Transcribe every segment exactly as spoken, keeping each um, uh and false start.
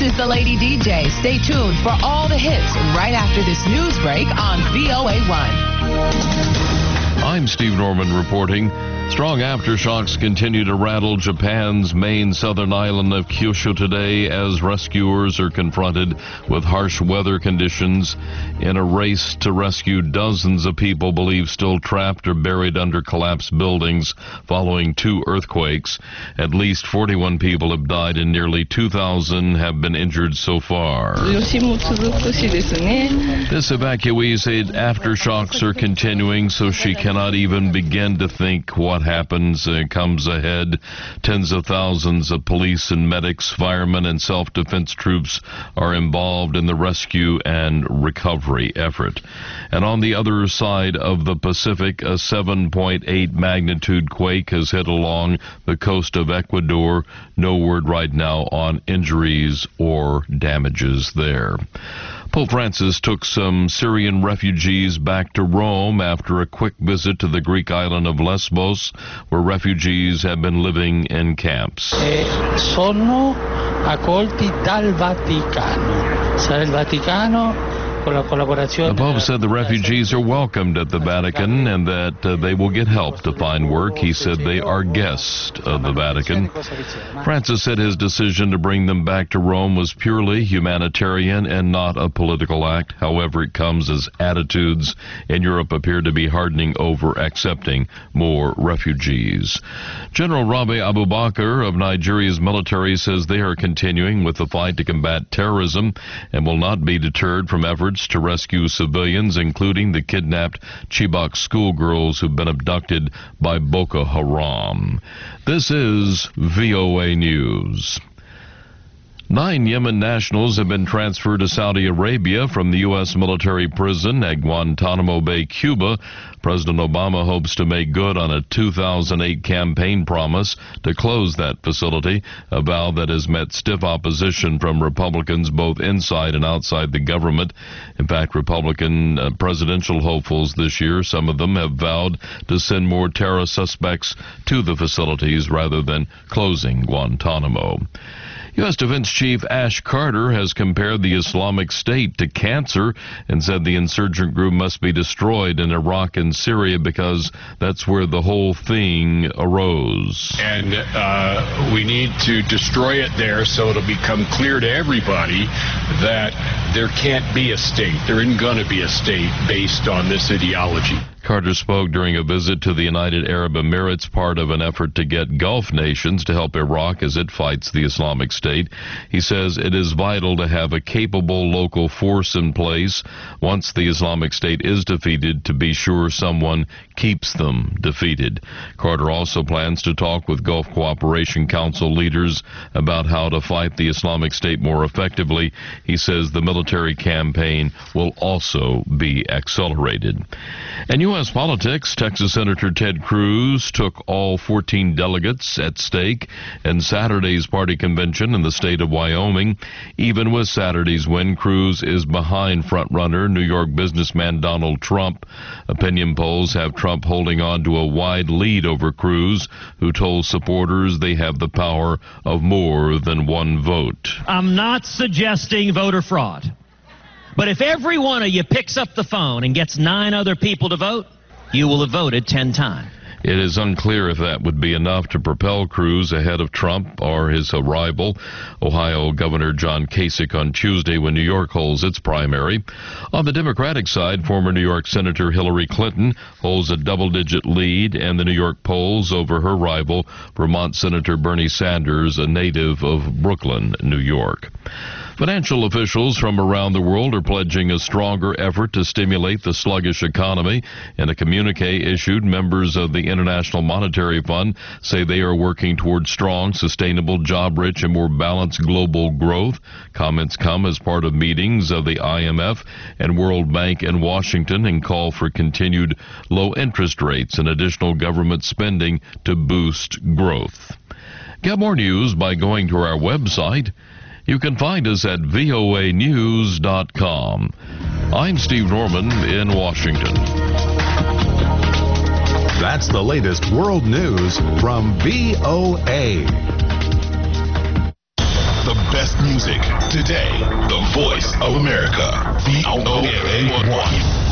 is the Lady D J. Stay tuned for all the hits right after this news break on V O A one. I'm Steve Norman reporting. Strong aftershocks continue to rattle Japan's main southern island of Kyushu today as rescuers are confronted with harsh weather conditions in a race to rescue dozens of people believed still trapped or buried under collapsed buildings following two earthquakes. At least forty-one people have died and nearly two thousand have been injured so far. This evacuee said aftershocks are continuing, so she cannot even begin to think what happens uh, comes ahead. Tens of thousands of police and medics, firemen, and self-defense troops are involved in the rescue and recovery effort. And on the other side of the Pacific, a seven point eight magnitude quake has hit along the coast of Ecuador. No word right now on injuries or damages there. Pope Francis took some Syrian refugees back to Rome after a quick visit to the Greek island of Lesbos, where refugees have been living in camps. E sono accolti dal Vaticano. Sarà il Vaticano. The Pope said the refugees are welcomed at the Vatican and that uh, they will get help to find work. He said they are guests of the Vatican. Francis said his decision to bring them back to Rome was purely humanitarian and not a political act. However, it comes as attitudes in Europe appear to be hardening over accepting more refugees. General Rabi Abubakar of Nigeria's military says they are continuing with the fight to combat terrorism and will not be deterred from efforts to rescue civilians, including the kidnapped Chibok schoolgirls who've been abducted by Boko Haram. This is V O A News. Nine Yemen nationals have been transferred to Saudi Arabia from the U S military prison at Guantanamo Bay, Cuba. President Obama hopes to make good on a two thousand eight campaign promise to close that facility, a vow that has met stiff opposition from Republicans both inside and outside the government. In fact, Republican uh, presidential hopefuls this year, some of them have vowed to send more terror suspects to the facilities rather than closing Guantanamo. U S Defense Chief Ash Carter has compared the Islamic State to cancer and said the insurgent group must be destroyed in Iraq and Syria because that's where the whole thing arose. And uh, we need to destroy it there so it'll become clear to everybody that there can't be a state. There isn't going to be a state based on this ideology. Carter spoke during a visit to the United Arab Emirates, part of an effort to get Gulf nations to help Iraq as it fights the Islamic State. He says it is vital to have a capable local force in place once the Islamic State is defeated to be sure someone keeps them defeated. Carter also plans to talk with Gulf Cooperation Council leaders about how to fight the Islamic State more effectively. He says the military campaign will also be accelerated. And U S politics, Texas Senator Ted Cruz took all fourteen delegates at stake in Saturday's party convention in the state of Wyoming. Even with Saturday's win, Cruz is behind frontrunner New York businessman Donald Trump. Opinion polls have Trump holding on to a wide lead over Cruz, who told supporters they have the power of more than one vote. I'm not suggesting voter fraud. But if every one of you picks up the phone and gets nine other people to vote, you will have voted ten times. It is unclear if that would be enough to propel Cruz ahead of Trump or his rival, Ohio Governor John Kasich, on Tuesday when New York holds its primary. On the Democratic side, former New York Senator Hillary Clinton holds a double-digit lead in the New York polls over her rival, Vermont Senator Bernie Sanders, a native of Brooklyn, New York. Financial officials from around the world are pledging a stronger effort to stimulate the sluggish economy. In a communique issued, members of the International Monetary Fund say they are working toward strong, sustainable, job-rich, and more balanced global growth. Comments come as part of meetings of the I M F and World Bank in Washington and call for continued low interest rates and additional government spending to boost growth. Get more news by going to our website. You can find us at V O A news dot com. I'm Steve Norman in Washington. That's the latest world news from V O A. The best music. Today, the voice of America. V O A one.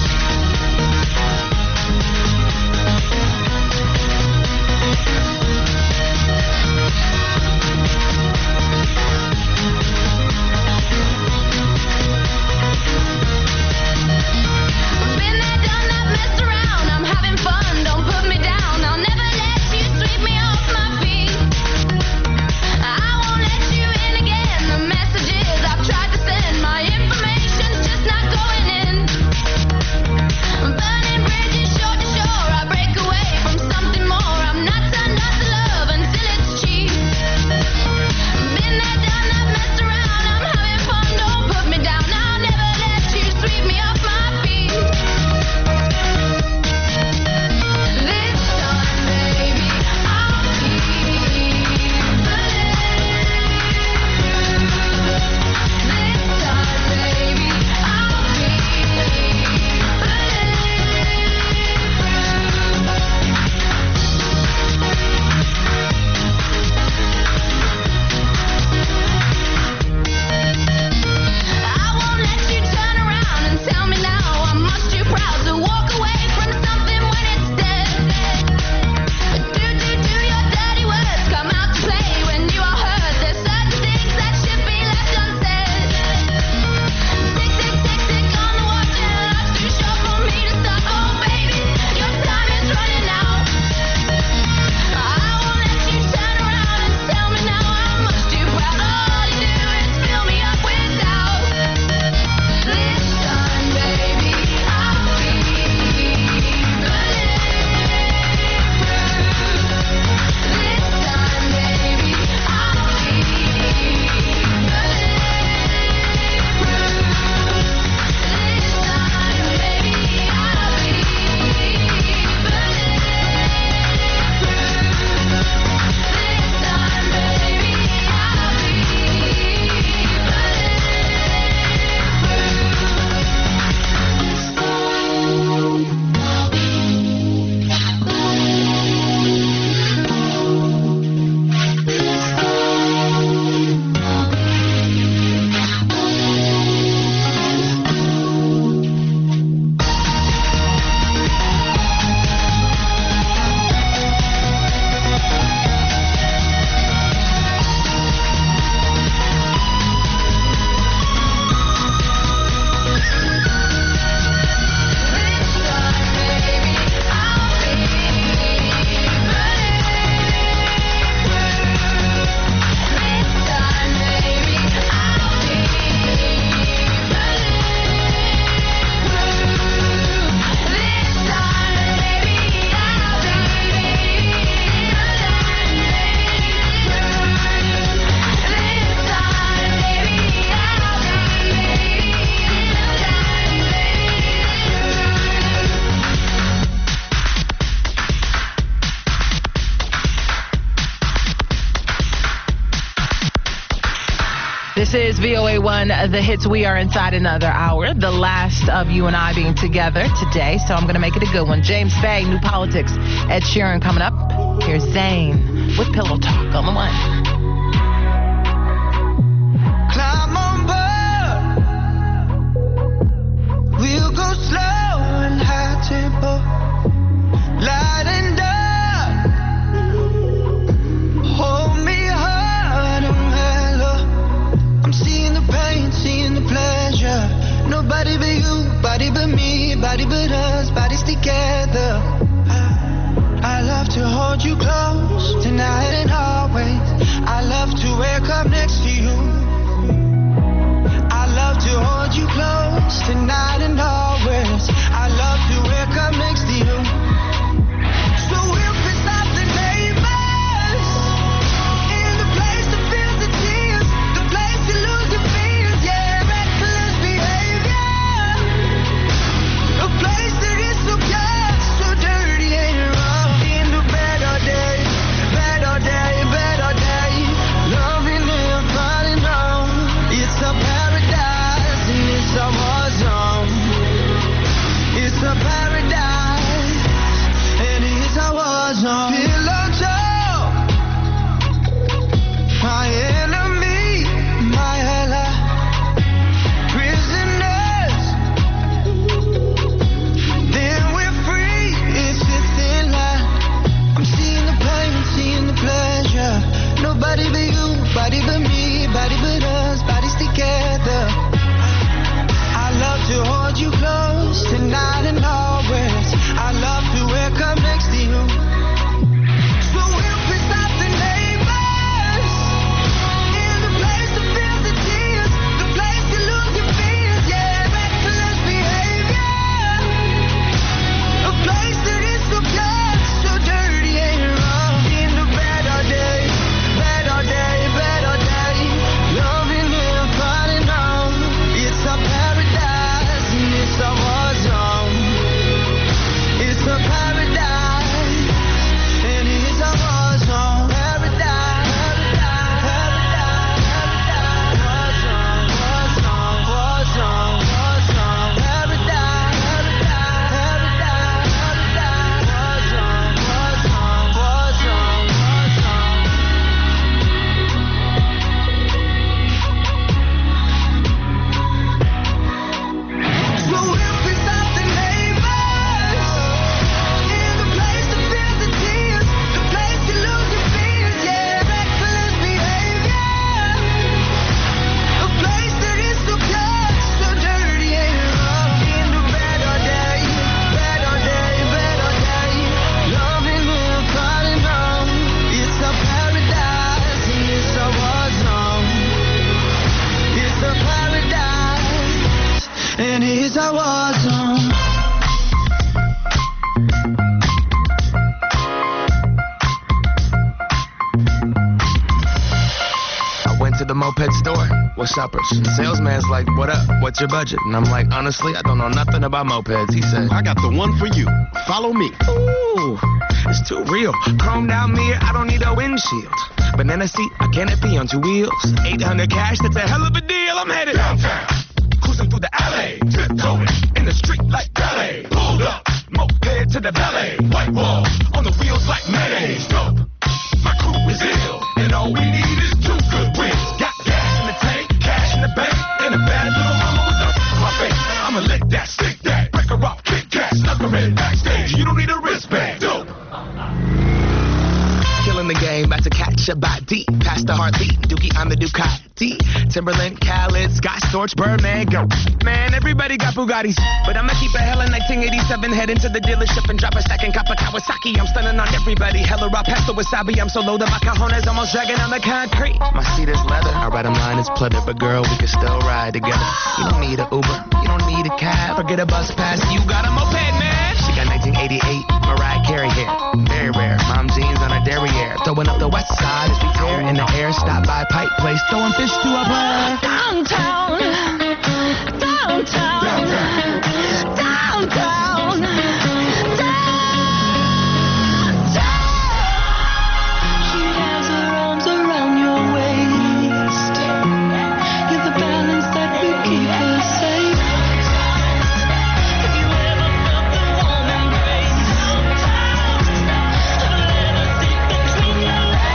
This is V O A one, The Hits. We are inside another hour, the last of you and I being together today, so I'm going to make it a good one. James Bay, New Politics, Ed Sheeran coming up. Here's Zayn with Pillow Talk on the one. Climb on board. We'll go slow and high tempo. Light and dark. Hold me hard and mellow. I'm seeing the pain, seeing the pleasure. Nobody but you, body but me, body but us, bodies together. I, I love to hold you close tonight and always. I love to wake up next to you. I love to hold you close tonight and always. I love to wake up next to you. So we'll piss off the neighbors in the place that feels the tears, the place you lose your fears, yeah, reckless behavior, a place that is so pure, so dirty and rough. In the better days. to the moped store. What's uppers? The salesman's like, what up? What's your budget? And I'm like, honestly, I don't know nothing about mopeds. He said, I got the one for you. Follow me. Ooh, it's too real. Chrome down mirror, I don't need a windshield. Banana seat, a canopy on two wheels. eight hundred cash, that's a hell of a deal. I'm headed downtown, cruising through the alley, tiptoeing in the street like ballet. Pulled up, moped to the valet. White wall on the wheels like mayonnaise. Dope, my crew is ill, and all we need is two good wins. Got gas in the tank, cash in the bank, and a bad little mama with a in my face. I'ma lick that, stick that, break her off, kick cat, snuggle it backstage. You don't need a wristband. Dope. Killing the game, about to catch a body. Past the heartbeat, Dookie, I'm the Ducati. Timberland, Khaled, Scott Storch, Birdman, go. Man, everybody got Bugattis. But I'ma keep a hella nineteen eighty-seven, head into the dealership and drop a second cup of Kawasaki. I'm stunning on everybody, hella raw pasta wasabi. I'm so low that my cajones almost dragging on the concrete. My seat is leather, I ride a line, it's pleather. But girl, we can still ride together. You don't need a Uber, you don't need a cab. Forget a bus pass, you got a moped, man. She got nineteen eighty-eight, Mariah Carey hair. Very rare, mom jeans on her derriere. Throwing up the west side as we tear in the air. Stop by Pipe Place, throwing fish to a player. Downtown, downtown, downtown, downtown, downtown. She has her arms around your waist. You're the balance that will keep her safe. Have you ever felt the warm embrace? Let her sit between your legs.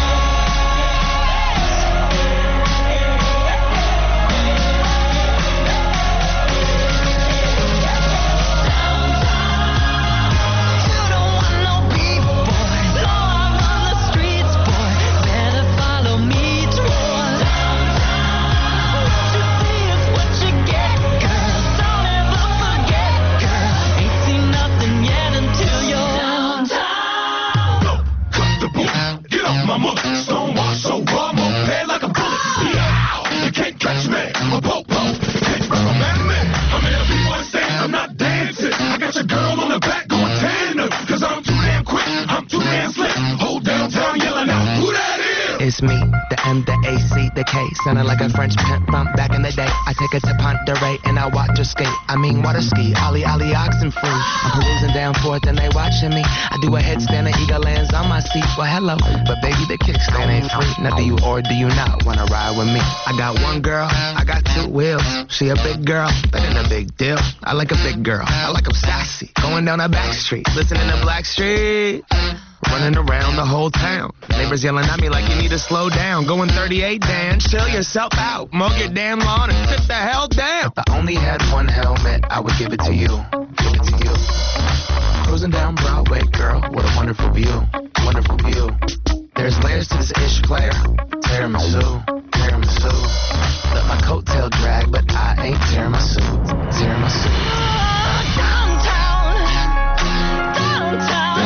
It's me, the M, the A, C, the K. Sounding like a French pimp from back in the day. I take her to Ponderay and I watch her skate. I mean water ski, ollie, ollie, oxen free. I'm perusing down forth and they watching me. I do a headstand and eagle lands on my seat. Well, hello, but baby, the kickstand ain't free. Now do you or do you not wanna ride with me? I got one girl, I got two wheels. She a big girl, that ain't a big deal. I like a big girl, I like them sassy. Going down a back street, listening to Blackstreet. Running around the whole town. Neighbors yelling at me like you need to slow down. Going thirty-eight, Dan, chill yourself out. Mow your damn lawn and sit the hell down. If I only had one helmet, I would give it to you. Give it to you. Cruising down Broadway, girl, what a wonderful view. Wonderful view. There's layers to this ish player. Tiramisu, tiramisu. Let my coattail drag, but I ain't tiramisu. Tiramisu. Downtown, downtown.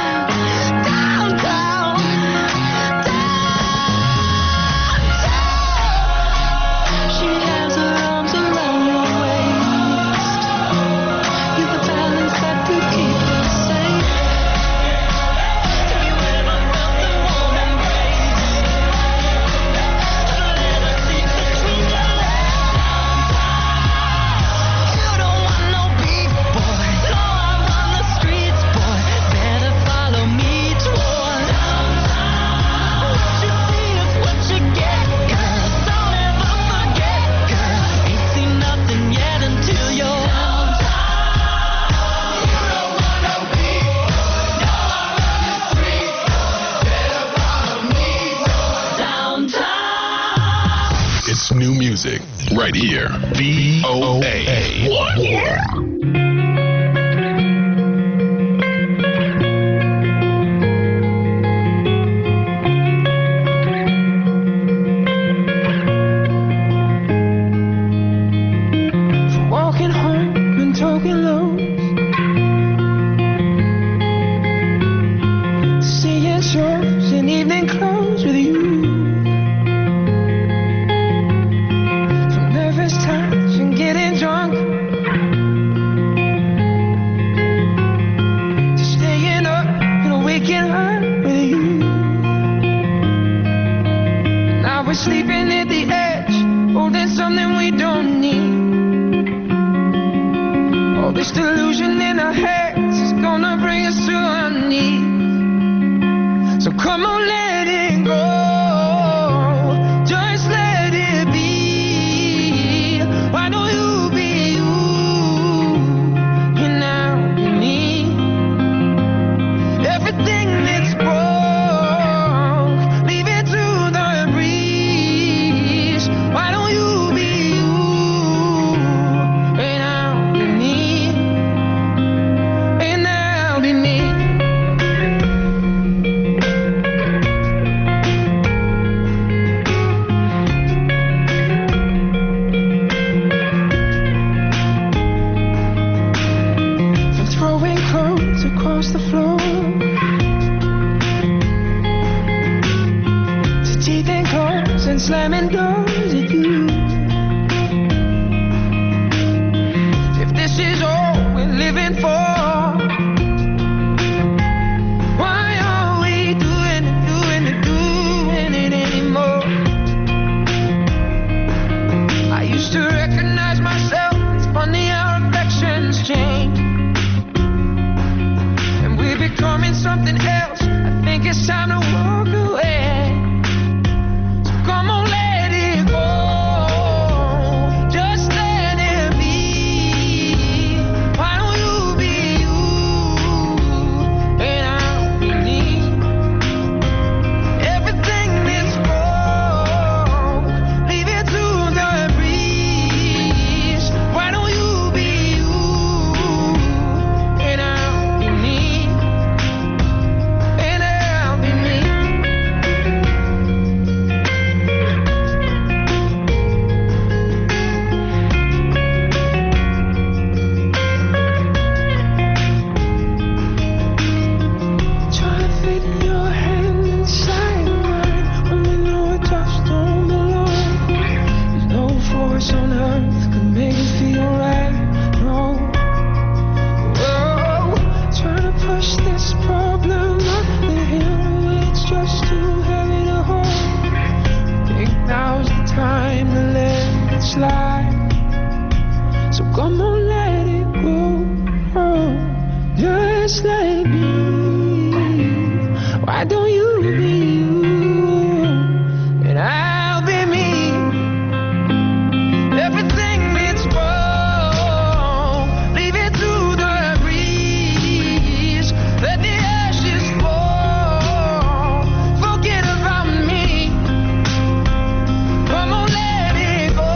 New music right here. V O A one. Touch and getting drunk. living at the edge, holding something we don't need. All this delusion in our heads is gonna bring us to our knees. So come on, let it go. Just let it be. Why don't you be you? And now be me. Everything that's broke, leave it to the breeze. Why don't you be you? And now be me. And now be me. Across the floor, to teething cars and slamming doors at you. If this is all we're living for, why are we doing it, doing it, doing it anymore? I used to recognize myself. It's funny how affections change. Becoming something else, I think it's time to walk away. So come on, let it go. Just let it be. Why don't you be you? And I'll be me. Everything that's broke, leave it to the breeze. Why don't you be you? And I'll be me. On earth could make it feel right. No, whoa, trying to push this problem up the hill. It's just too heavy to hold. Think now's the time to let it slide. So come on, let it go. Oh, just let it be. Why don't you be you? And I'll be me. Everything that's wrong, leave it to the breeze. Let the ashes fall. Forget about me. Come on, let it go.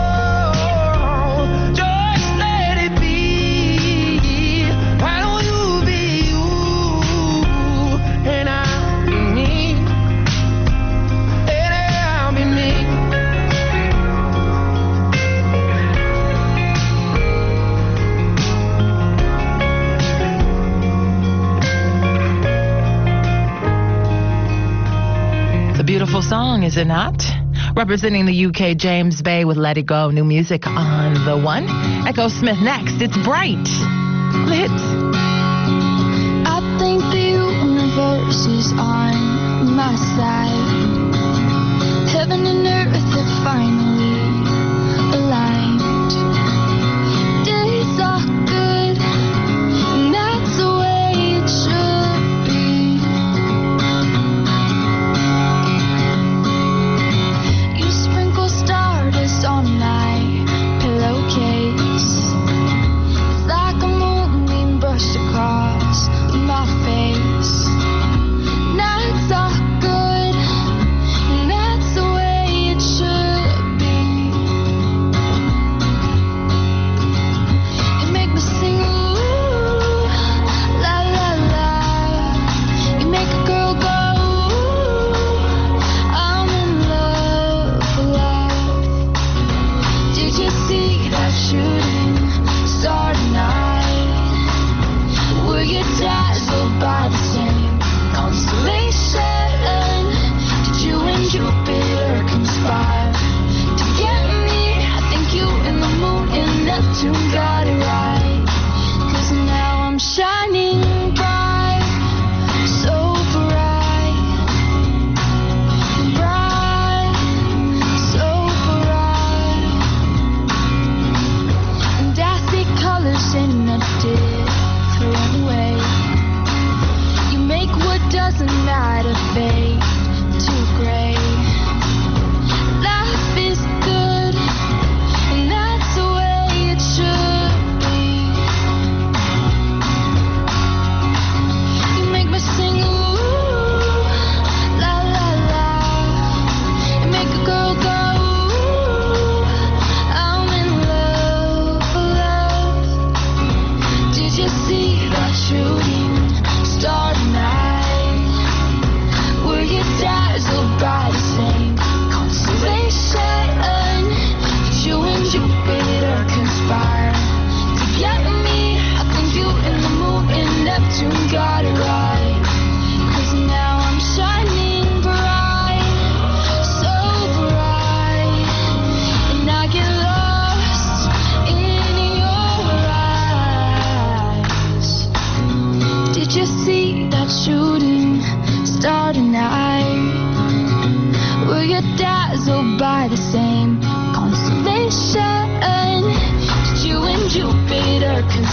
Just let it be. Why don't you be you? And I'll be me. And I'll be me. Beautiful song, is it not? Representing the U K, James Bay with Let It Go. New music on the one. Echo Smith next. It's Bright. Lit. I think the universe is on my side. Heaven and earth have finally aligned. Days are good, and that's the way it should be. You sprinkle stardust on my pillowcase. It's like a moonbeam brushed across my face. Nights are good, and that's the way it should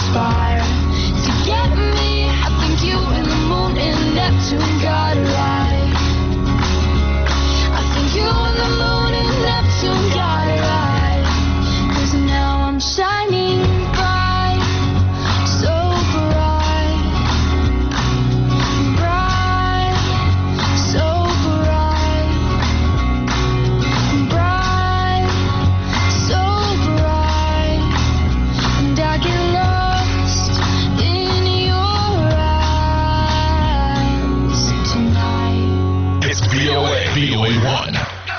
conspire to get me. I think you and the moon and Neptune got it right. I think you and the moon and Neptune got it right. 'Cause now I'm shining bright, so bright, bright, so bright, bright, so bright, and I get lost in your eyes tonight. It's V O A, V O A one.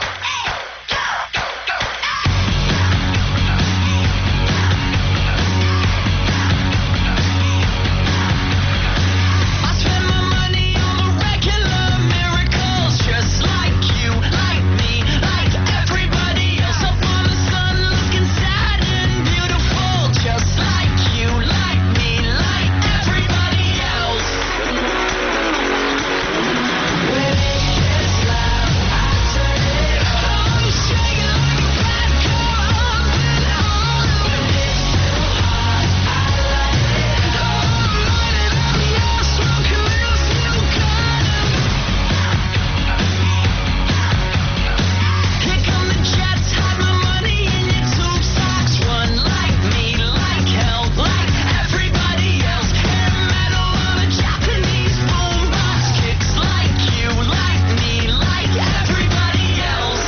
I spend my money on the regular miracles, just like you, like me, like everybody else. Up on the sun, looking sad and beautiful, just like you, like me, like everybody else. When it gets loud, I turn it up. I'm shaking like a bad girl, up and on. When it's too hot, I light it up. I'm lighting up, yeah, smoking real few cotton. Here come the jets, hide my money in your tube socks. Run like me, like hell, like everybody else. Hair metal on a Japanese boombox. Kicks like you, like me, like everybody else.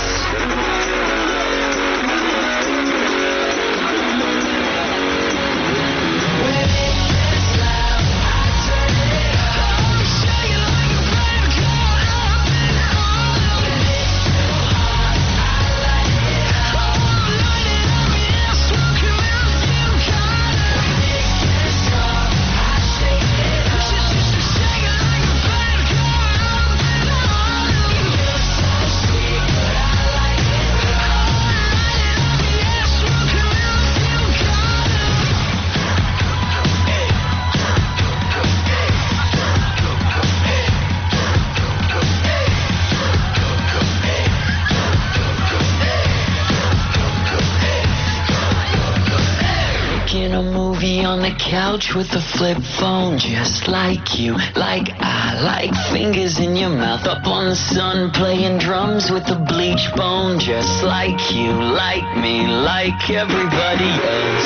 When it gets loud, I turn it up. I'm shaking like a bad girl, up and on. When it's too hot, I light it up. I'm lighting up, yeah, smoking real few cotton. When it gets dark, I shake it up. Shaking like a bad girl, up and on. You're so sweet, but I like it rough. I'm lighting up, yeah, smoking real few cotton. Making a movie on the couch with a flip phone, just like you, like I, like fingers in your mouth. Up on the sun, playing drums with a bleach bone, just like you, like me, like everybody else.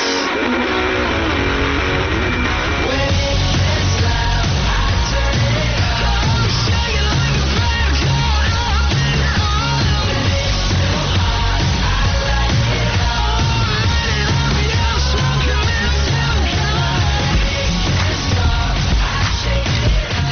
When it gets loud, I turn it up. I'm shaking like a bad girl, up and on. When it's too hot, I light it up. I'm lighting up, yeah, smoking real few cotton. When it gets dark, I shake it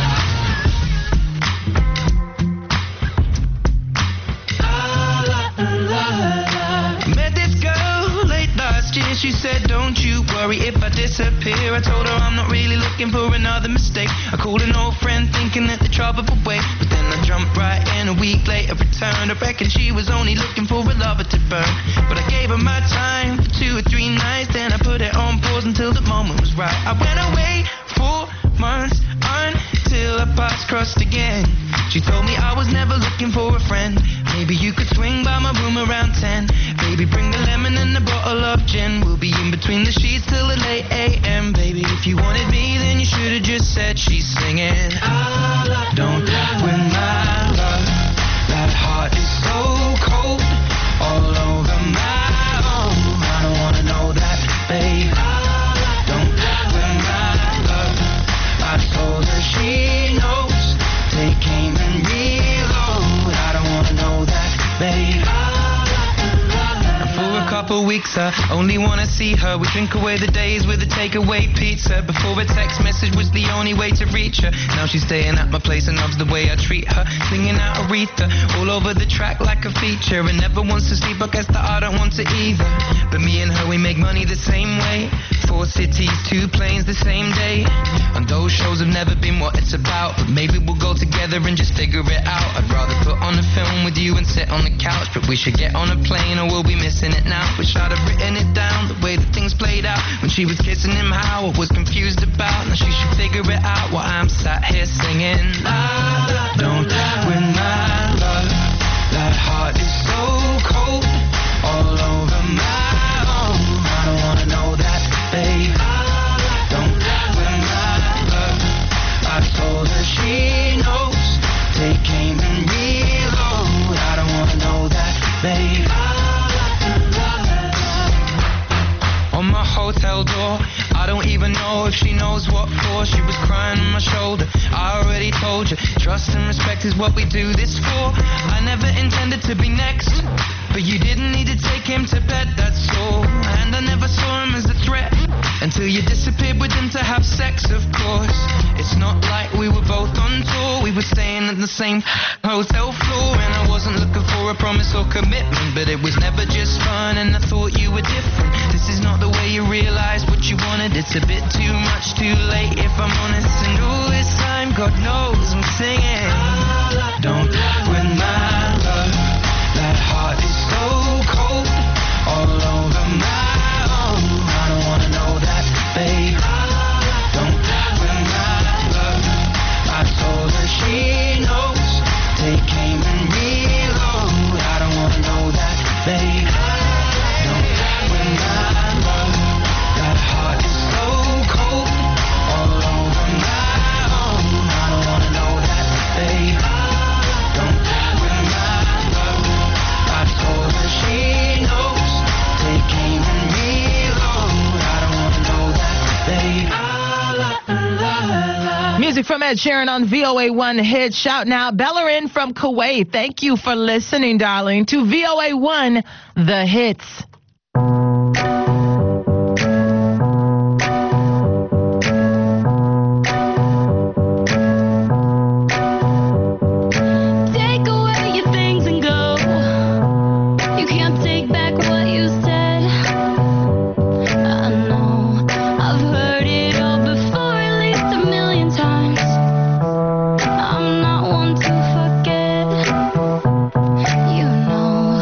up. Met this girl late last year. She said, don't you worry if I disappear. I told her I'm not really looking for another mistake. I called an old friend thinking that the trouble would wait, but then I jumped right in. A week later returned. I reckon she was only looking for a lover to burn, but I gave her my time for two or three nights. Then I put it on pause until the moment was right. I went away four months until our paths crossed again. She told me I was never looking for a friend. Maybe you could swing by my room around ten. Baby, bring the lemon and a bottle of gin. We'll be in between the sheets till the late a m. Baby, if you wanted me, then you should have just said she's singing. Don't win my love. That heart is so cold, all over my own. I don't wanna know that, babe. Don't win my love. I told her she knows. Take aim and reload. I don't wanna know that, babe. And for a couple weeks I only wanna see her. We drink away the days with a takeaway pizza. Before a text message was the only way to reach her. Now she's staying at my place and loves the way I treat her. Singing out Aretha all over the track like a feature. And never wants to sleep, I guess that I don't want to either. But me and her, we make money the same way. Four cities, two planes the same day. And those shows have never been what it's about, but maybe we'll go together and just figure it out. I'd rather put on a film with you and sit on the couch, but we should get on a plane or we'll be missing it now. Wish I'd have written it down, the way that things played out. When she was kissing him, how I was confused about. Now she should figure it out while I'm sat here singing. Don't win my love. That heart is so cold, all over my own. I don't wanna know that, babe. Don't cell door. I don't even know if she knows what for. She was crying on my shoulder. I already told you, trust and respect is what we do this for. I never intended to be next, but you didn't need to take him to bed, that's all. And I never saw him as a threat until you disappeared with him to have sex, of course. It's not like we were both on tour. We were staying at the same hotel floor, and I wasn't looking for a promise or commitment, but it was never just fun, and I thought you were different. This is not the way you realize what you wanted. It's a bit too much, too late, if I'm honest. And all this time, God knows I'm singing. Don't win my love. That heart is so cold, all over my own. I don't wanna know that, babe. Don't win my love. I told her she knows. Take aim and reload. I don't wanna know that, babe. Don't win my love. That heart is so cold, all over my own. I don't wanna know that, babe. Don't win my love. I told her she knows. Take aim and reload. I don't wanna know that, babe. Music from Ed Sheeran on V O A one Hit. Shout now, Bellerin from Kuwait. Thank you for listening, darling, to V O A one The Hits. Take away your things and go. You can't take back what you said. I know I've heard it all before, at least a million times. I'm not one to forget. You know,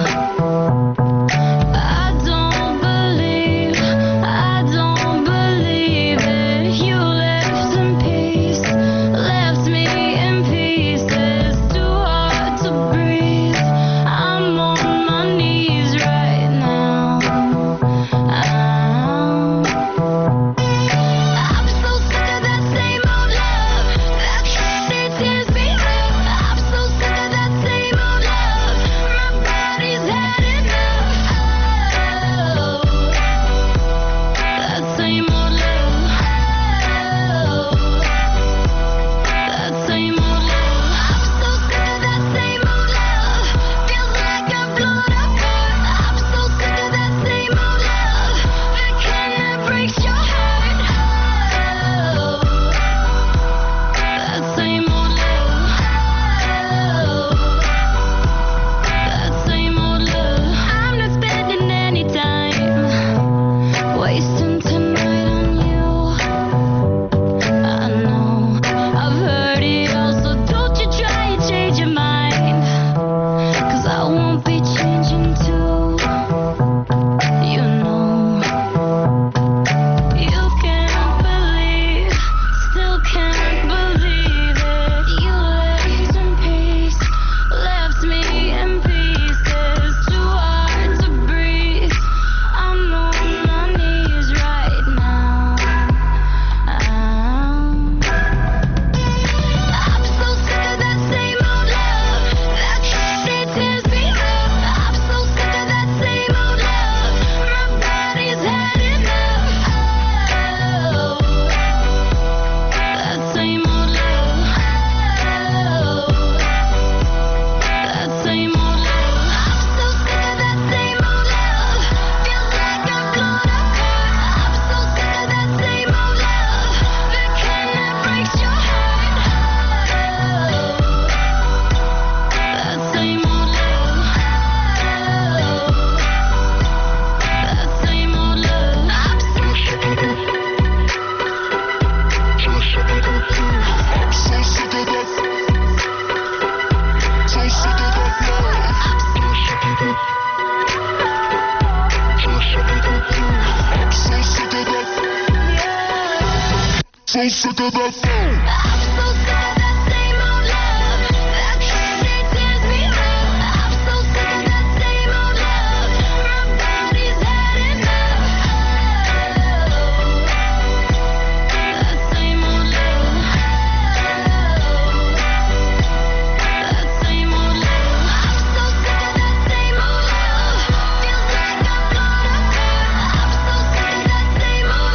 I don't believe, I don't believe it. You left in peace, left me in pieces. Too hard to breathe. I'm on my knees right now. I'm, I'm so sick of that same old love. That shit tears me up. I'm so sick of that same old love. My body's had enough. Oh, that same old love. Oh, that same old love. I'm so sick of that same old love. Feels like I'm blown apart. I'm so sick of that same old love. The kind that breaks your heart. Oh, that same old love. Oh, that same old love. I'm not spending any time wasting tonight on you. I know I've heard it all, so don't you try and change your mind, 'cause I won't be changing too. You know, you can't believe, still can't believe it. You left in peace, left me in pieces. Too hard to breathe. I'm on my knees right now. I'm, I'm so sick of that same old love. That shit tears me up. I'm so sick of that same old love. My body's had enough. Oh, that same old love. Oh, that same old love. I'm so sick of that same old love. Feels like I'm blown apart. I'm so sick of that same old love. The kind that breaks your heart. Oh, that same old love. Oh, that same old love. I'm so sick of that. I'm so sick of that. So sick of that. So sick of that love. So sick of that. So sick of that. I'm so sick of that. So sick of that. I'm so sick of that same old love. That shit tears me up. I'm so sick of that same old love. My body's had enough. Oh, that same old love. Oh, that same old love. I'm so sick of that same old love. Feels like I'm blown apart. I'm so sick of that same old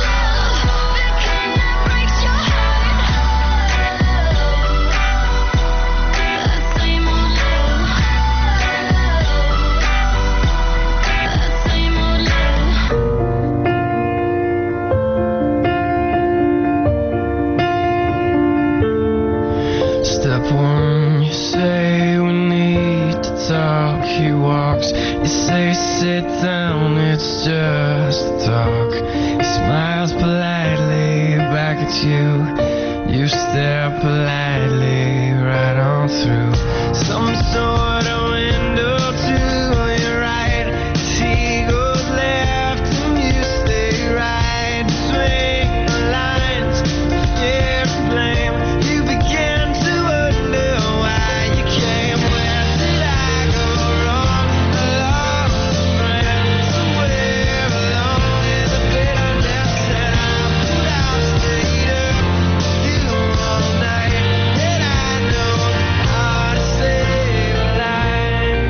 it's just talk. He smiles politely back at you. You stare politely right on through some sort of window to your right. He goes left and you stay right. Between the lines, fear and blame. You begin to wonder why you came. Where did I go wrong? Along friends, somewhere along in the bitterness, and I put out stayed up you all night, and I know how to save a life.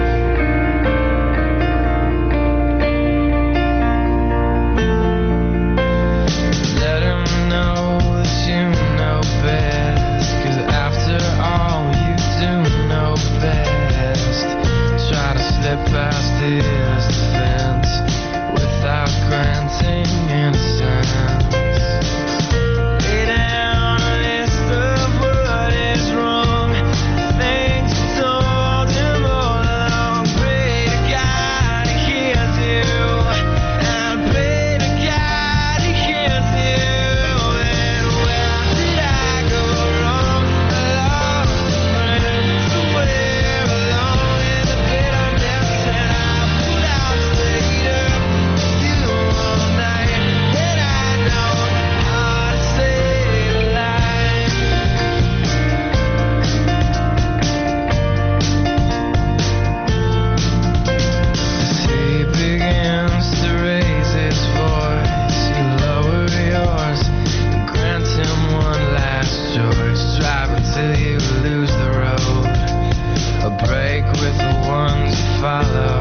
Let him know that you know best, 'cause after all you do know best. Try to slip past his defense without granting innocence. Lay down a list of what is wrong, things you told him all along. Pray to God he hears you, and pray to God he hears you. And where did I go wrong? Along friends, somewhere along in the bitterness, and I put out stayed up you all night, and I know how to save a life. As he begins to raise his voice, you lower yours and grant him one last choice. Drive until you lose the road, a break with the ones you follow.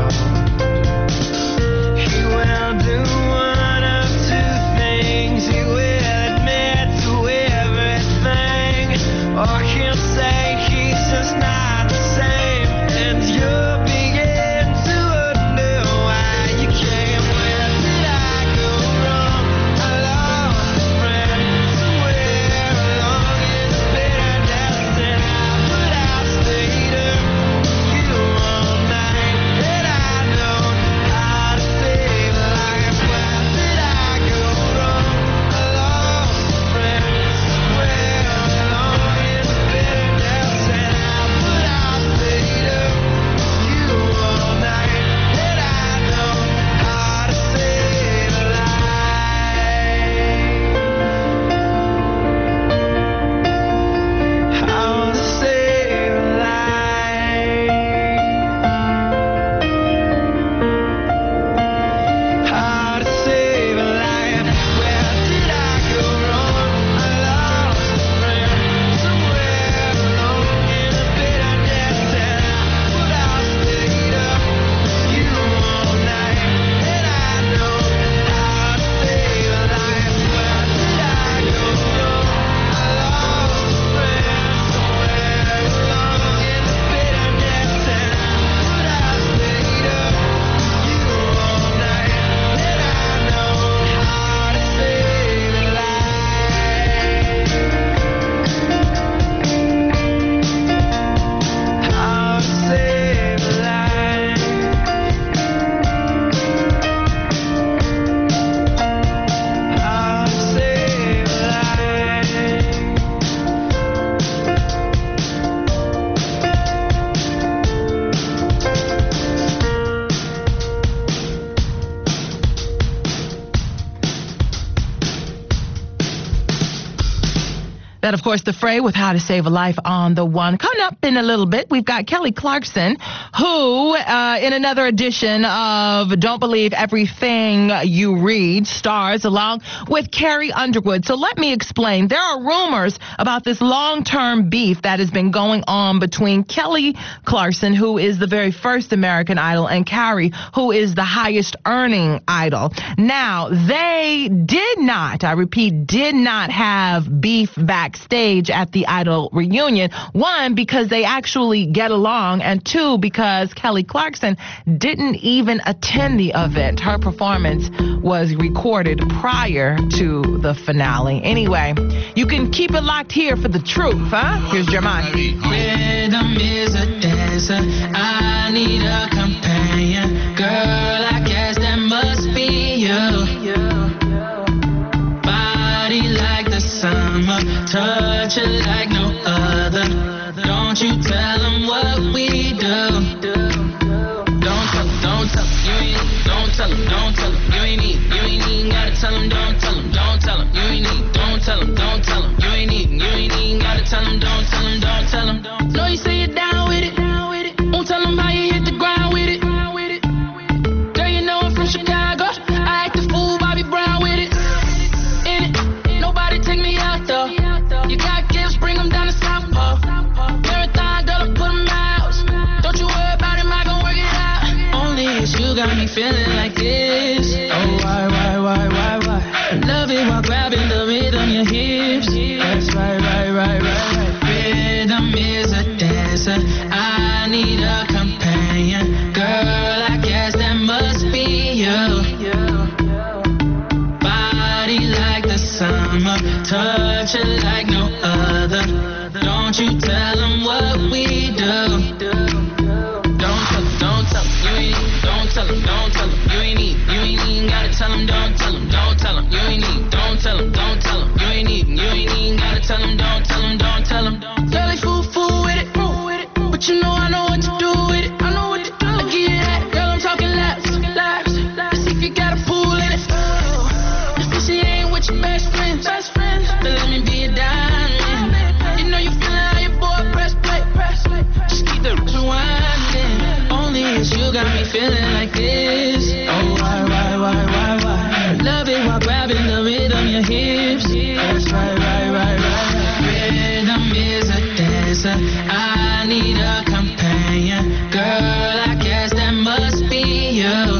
He will do one of two things. He will admit to everything, or he'll say he's just not the same, and you'll begin to wonder why you came. Where did I go wrong? Along friends, somewhere along in the bitterness, and I put out stayed up you all night, and I know how to save a life. Where did I go wrong? Along friends, somewhere along in the bitterness, and I put out stayed up you all night, and I know how to save a life. How to save a life. How to save a life. Where did I go wrong? I lost a friend somewhere along in the bitterness, and I put out stayed up you all night, and I know how to save a life. Where did I go wrong? I lost a friend somewhere along in the bitterness, and I put out stayed up you all night, and I know how to save a life. How to save a life. How to save a life. That, of course, The Fray with How to Save a Life on the One. Coming up in a little bit, we've got Kelly Clarkson, who, uh, in another edition of Don't Believe Everything You Read, stars along with Carrie Underwood. So let me explain. There are rumors about this long-term beef that has been going on between Kelly Clarkson, who is the very first American Idol, and Carrie, who is the highest earning idol. Now, they did not, I repeat, did not have beef backstage at the Idol reunion. One, because they actually get along, and two, because Kelly Clarkson didn't even attend the event. Her performance was recorded prior to the finale. Anyway, you can keep it locked here for the truth, huh? Here's Jeremiah. Rhythm is a dancer. I need a companion. Girl, I guess that must touch it like no other. Don't you tell them what we do. Don't tell them, don't tell them, you ain't need. Don't tell them, don't tell them, you ain't need. You ain't even gotta tell them, don't tell them, don't tell them, you ain't need. Don't tell them, don't tell them, you ain't need. You ain't even gotta tell them, don't tell them, don't tell them. Know you say you're down with it. Won't tell them how you hit the ground with it. Girl, you know I'm from Chicago. I act the fool, Bobby Brown with it. In it, nobody take me out though. You got gifts, bring them down to South Pole. Marathon, girl, I put them out. Don't you worry about him, I gon' work it out. Only it's you got me feeling like this. Oh, why, why, why, why, why? Love it while grabbing the rhythm, your hips. That's right, right, right, right, right. Rhythm is a dancer. I need a companion. Girl, I guess that must be you. Body like the summer, touch it like no other. Don't you tell them what we do. Don't tell them, don't tell them, you ain't need. Don't tell them, don't tell them, you ain't need. You ain't even gotta tell them, don't tell them, don't tell them, you ain't need. Don't tell them, don't tell them, you ain't need. You ain't even gotta tell them, don't tell them, don't tell them. Girl, they fool, fool with it, but you know I know what to do with it. I know what to do. I give you that, girl, I'm talking laps, laps. Let's see if you got a pool in it. If you see ain't with your best friends, best friends, then let me be a diamond. You know you feeling how your boy press play, press play. Just keep the rewinding. Only it's you got me feeling like this. Oh, why, why, why, why, why? Love it while grabbing the rhythm, your hips. That's right, right, right, right. Rhythm is a dancer. I need a companion. Girl, I guess that must be you.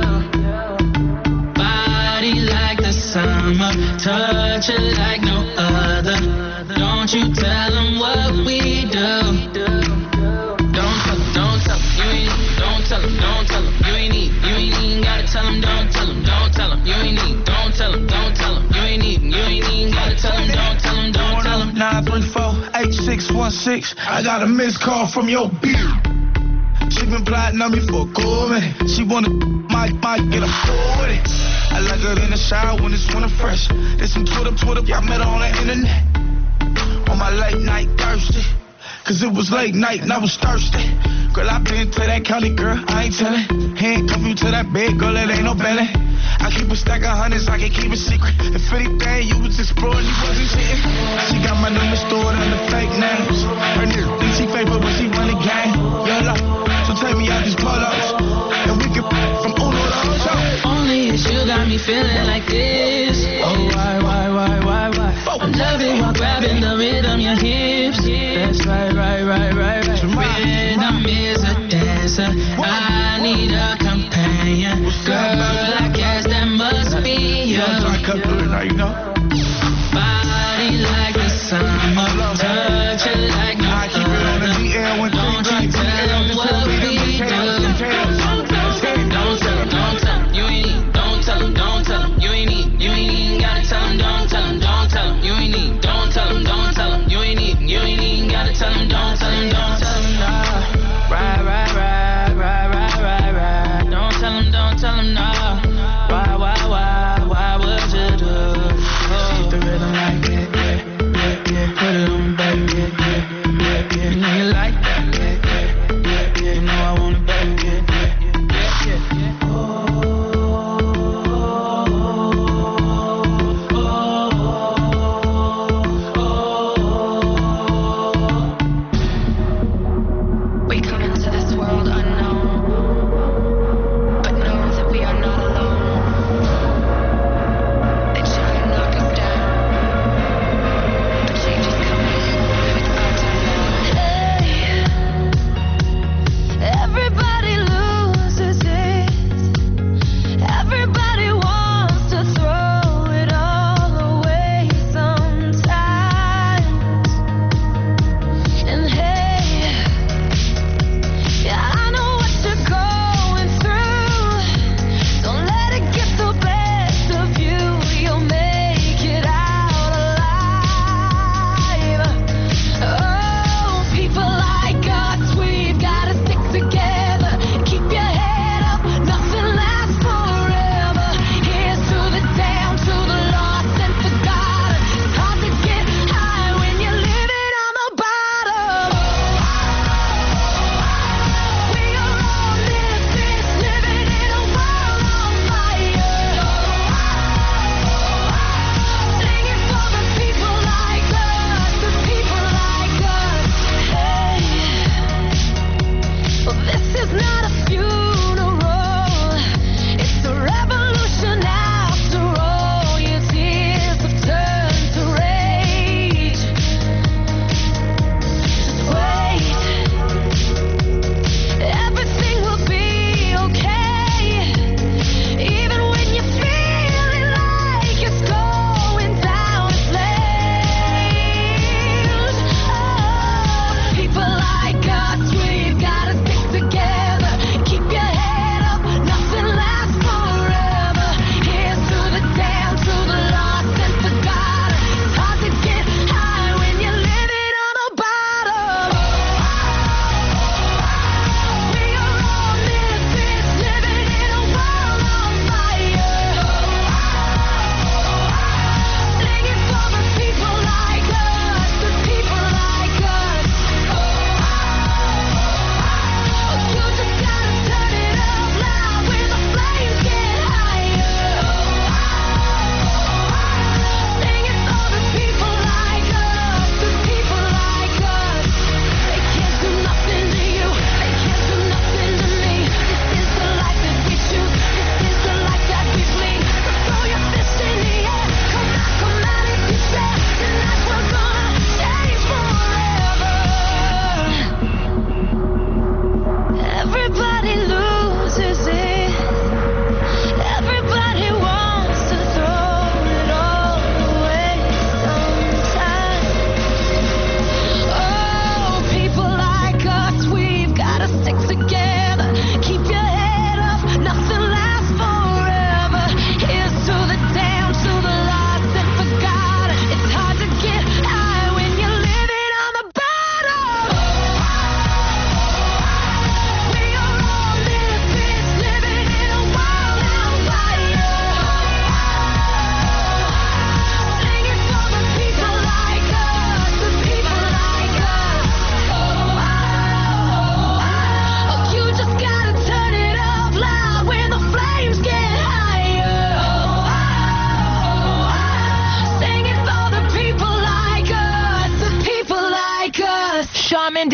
Body like the summer, touch it like no other. Don't you tell them what we do. Don't tell them, don't tell them, you ain't need. Don't tell them, don't tell them, you ain't need. You ain't even gotta tell them, don't tell them, don't tell them, you ain't need. Don't tell them, don't tell them, you ain't need. You ain't even gotta tell them, don't tell them, don't tell them. nine three four, eight six one six. I got a missed call from your beard. She been plotting on me for a cool minute. She wanna might might get a fool with it. I like her in the shower when it's winter fresh. There's some Twitter, Twitter, I met her on the internet. On my late night thirsty. Cause it was late night and I was thirsty. Girl, I been to that county, girl, I ain't tellin'. Handcuff you to that bed, girl, it ain't no belly. I keep a stack of hundreds, I can keep it secret. If anything, you was exploring, you wasn't cheating. She got my number stored under fake names. Her nigga think she fake, but when she run the game, YOLO. So take me out these polos, and we can from Uno to Ocho. Only it's you got me feeling like this. Oh, why, why, why, why, why? I love it while grabbing the rhythm, your hips. That's right, right, right, right, right. Rhythm is a dancer. I need a companion. Girl, I guess that must be you. Body like the summer, touch it like no other. Don't you tell them what we do. Don't tell them, don't tell them, you ain't need. Don't tell them, don't tell them, you ain't need. You ain't even gotta tell them, don't tell them, don't tell them, you ain't need. Don't tell them, don't tell them, you ain't need. You ain't even gotta tell them, don't tell them, don't tell them, nah. Right, right, right, right, right, right, right. Don't tell them, don't tell them, nah. Why, why, why, why would you do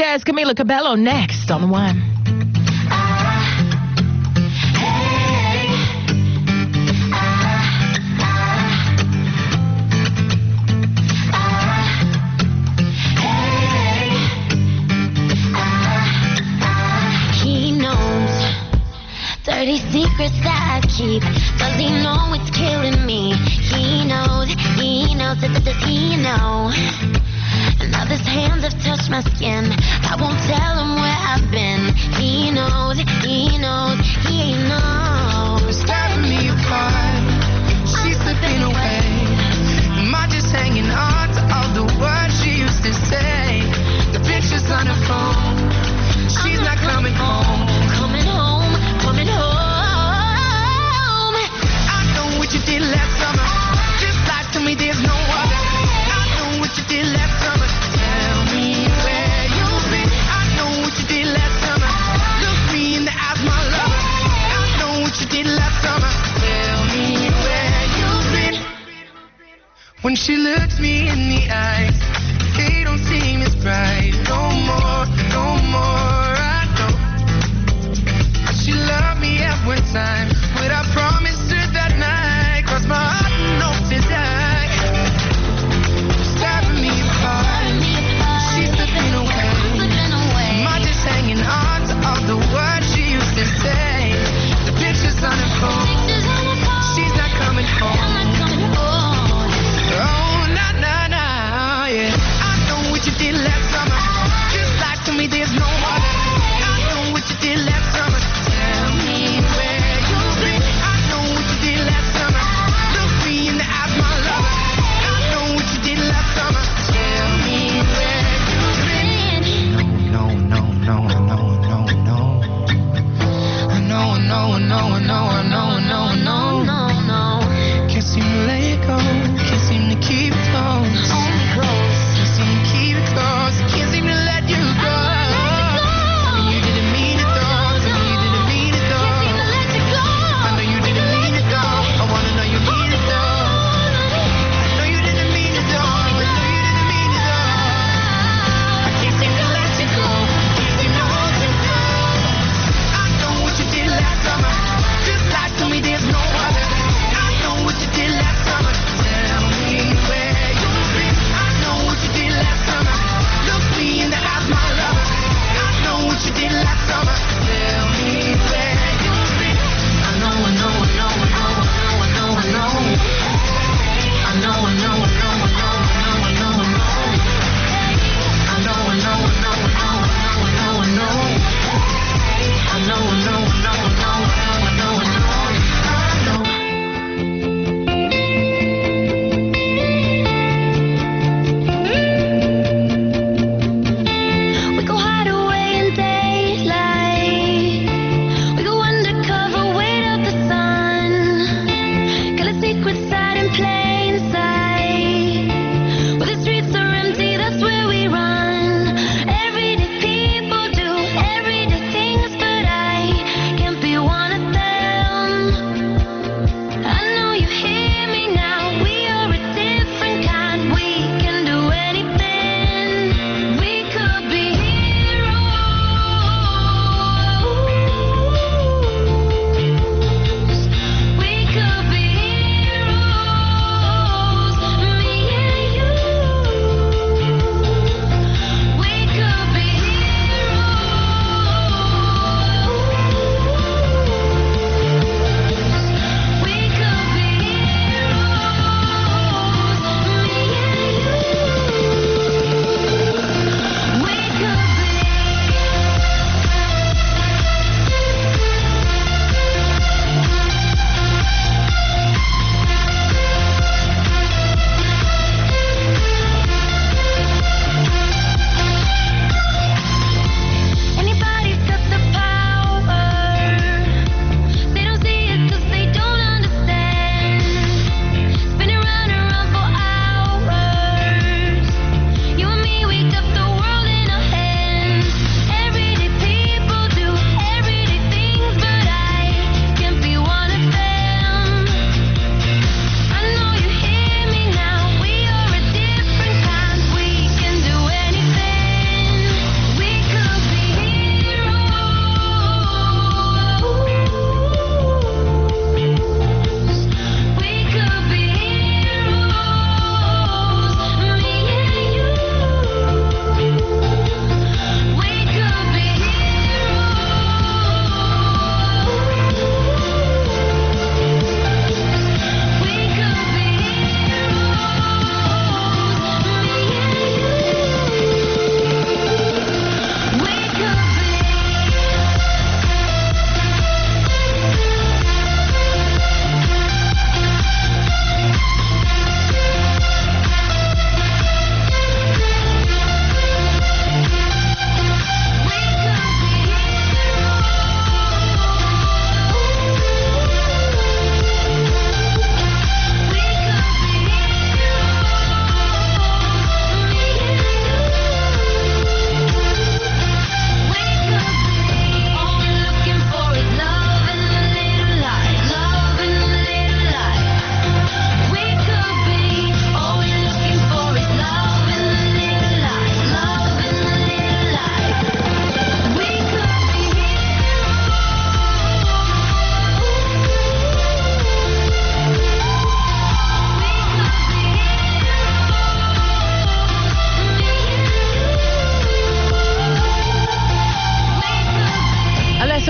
Diaz, Camila Cabello next on the One. He knows dirty secrets that I keep. Does he know it's killing me? He knows, he knows, does he know? Now his hands have touched my skin. I won't tell him where I've been. He knows, he knows, he knows. Tearing me apart, she's slipping away. Am I just hanging on to all the words she used to say? The pictures on her phone, she's not coming home. Coming home, coming home. I know what you did last summer. Just lie to me, there's no other. I know what you did last summer. Tell me where you've been. I know what you did last summer. Look me in the eyes, my lover. I know what you did last summer. Tell me where you've been. When she looks me in the eyes, they don't seem as bright. No more, no more. I know she loved me every time. But I promised her that night, cross my heart and hope to die. Stabbing me apart, she's slipping away. Am I just hanging on to all the words she used to say? The pictures on her phone, she's not coming home. Oh, nah, nah, nah, yeah. I know what you did last summer. Just lie to me, there's no other. I know what you did last summer. Tell me where you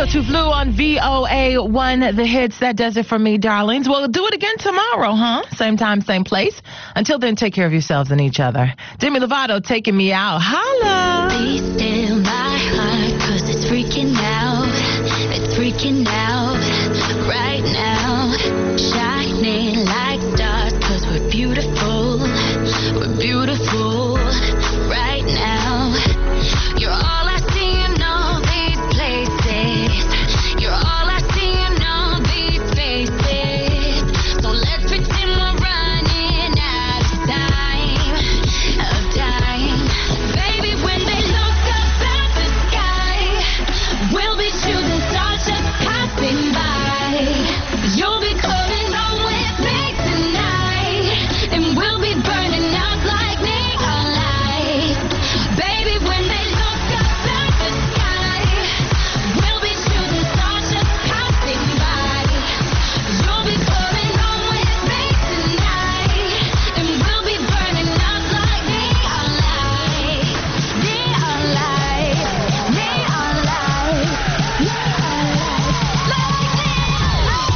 Tuflu on V O A one, The Hits. That does it for me, darlings. We'll do it again tomorrow, huh? Same time, same place. Until then, take care of yourselves and each other. Demi Lovato taking me out. Holla! Be still my heart, cause it's freaking out. It's freaking out right now. Shining like stars, cause we're beautiful. We're beautiful right now. You're all I see in all these places. You're all I see in all these faces. So let's pretend we're running out of time, of time. Baby, when they look up at the sky, we'll be shooting stars just passing by. You'll be coming home with me tonight, and we'll be burning out like neon lights. Baby, when they look up at the sky, we'll be shooting stars just passing by. You'll be coming home with me tonight, and we'll be burning out like neon lights. Neon lights, neon lights, neon lights, like neon lights.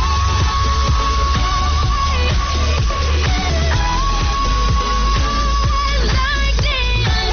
Like neon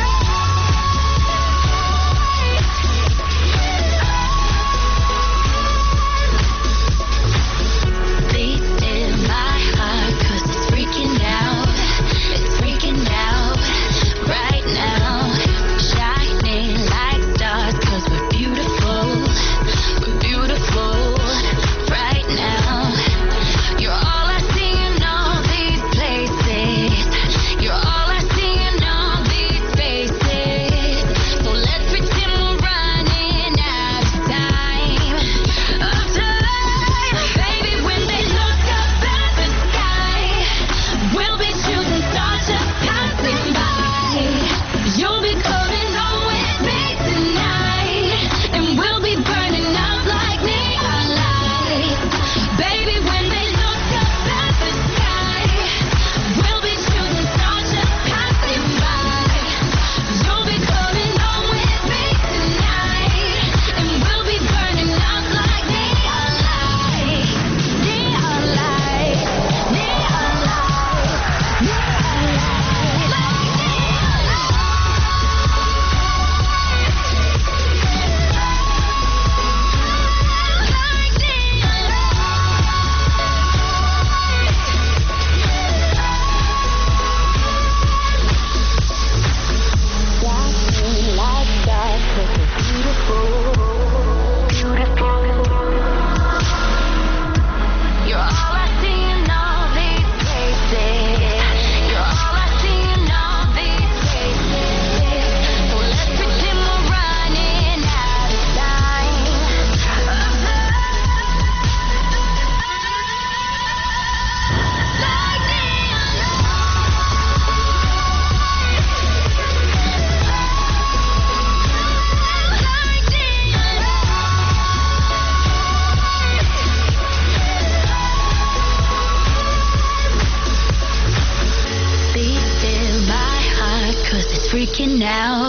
Beats in my heart, cause it's freaking out. It's freaking out right now. Shining like stars, cause we're beautiful. We're beautiful right now. You're all I see in all these places. You're all I see in all these faces. So let's pretend we're running out of time, of time. Baby, when they look up at the sky, we'll be shooting stars just passing by. You'll be coming home with me tonight, and we'll be burning out like neon lights. Baby, when they look up at the sky, we'll be shooting stars just passing by. You'll be coming home with me tonight, and we'll be burning out like neon lights. Neon lights, neon lights, neon lights, like neon Shining like stars, cause we're beautiful, beautiful. You're all I see in all these places. You're all I see in all these faces. So let's pretend we're running out of time, of time. Like neon Be still my heart, cause it's freaking out.